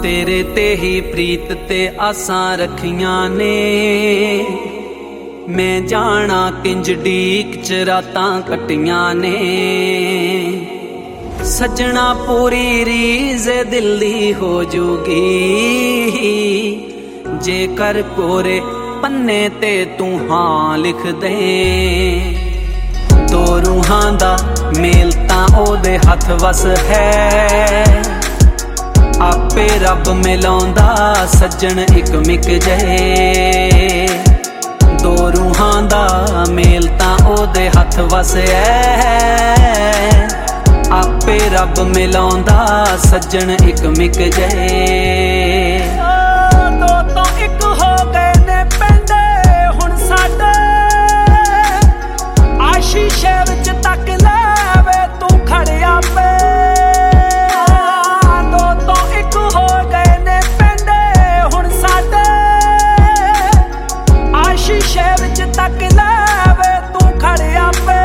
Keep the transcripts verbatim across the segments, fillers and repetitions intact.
तेरे ते ही प्रीत ते आसां रखियां ने, मैं जाना किंज डीक च रातां कटियां ने। सजना पूरी रीज़ दिल दी हो जूगी, जेकर कोरे पन्ने ते तू हाँ लिख दे। दो रूहां दा मेल तां ओदे हथ वस है, आपे रब मिलाउंदा सज्जन इक मिक जहे। दो रूहां दा मेल तां ओदे हथ वस है, आपे रब मिलाउंदा सज्जन इक मिक जहे। दो तो इक हो गए ने पेंडे हुण साडे, आशीशे विच तक लेवे तू खड़िया पे। दो तो इक हो गए ने पेंडे हुण साडे, आशीशे विच तक लेवे तू खड़िया पे।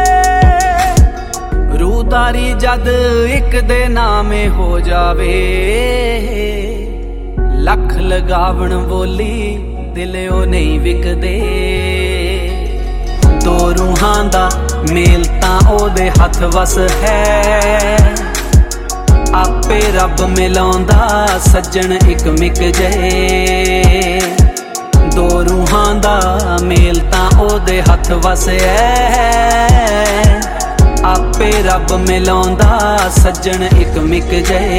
रूदारी जद एक दे नामे हो जावे, लख लगावण बोली दिल ओ नहीं विकदे। दो रूहां दा मेल तां ओदे हथ वस है, आपे रब मिलाउंदा सज्जन इक मिक जहे। दो रूहां दा मेल तां ओदे हथ वस है, आपे रब मिलाउंदा सज्जन इक मिक जहे।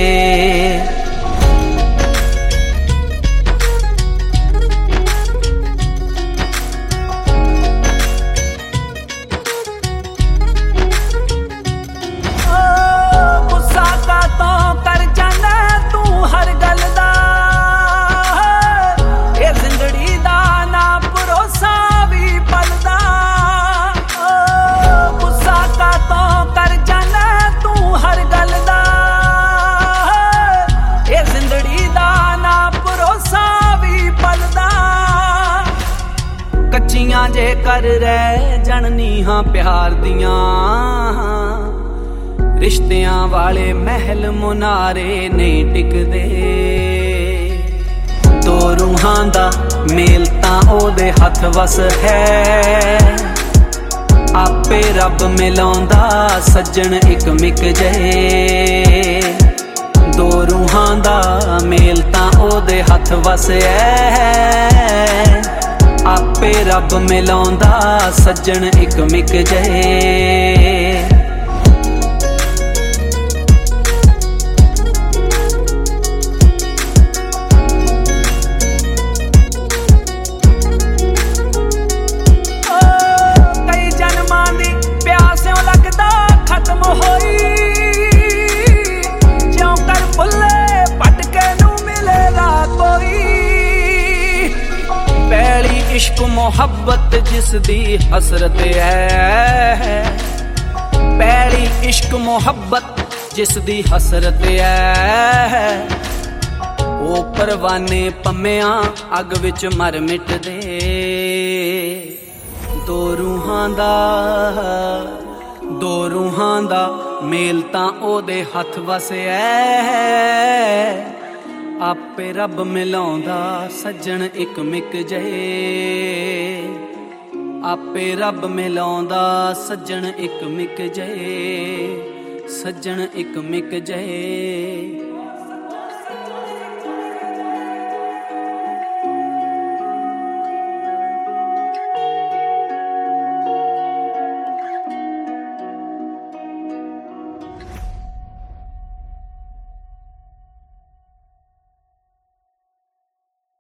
कच्चियां जे कर रह जननीहां प्यार दियां, रिश्तियां वाले महल मुनारे नहीं टिकदे। दो रूहां दा मेल तां ओदे हथ वस है, आपे रब मिलाउंदा सज्जन इक मिक जहे। दो रूहां दा मेल तां ओदे हथ वस है, आपे रब मिलाउंदा सज्जन इक मिक जहे। कई जन्मां दी प्यासों लगदा खत्म होई, ज्यों कर भुल्ले भटके नूं मिलेगा कोई। पहली इश्क मोहब्बत जिसदी हसरत है, पहली इश्क मोहब्बत जिसदी हसरत है। ओ परवाने पम्मियां अग विच मर मिट दे। दो रूहां दा दो रूहां दा मेल तां ओदे हथ वस है, आपे रब मिलाउंदा सज्जन इक मिक जहे। आपे रब मिलाउंदा सज्जन इक मिक जहे, सज्जन इक मिक जहे।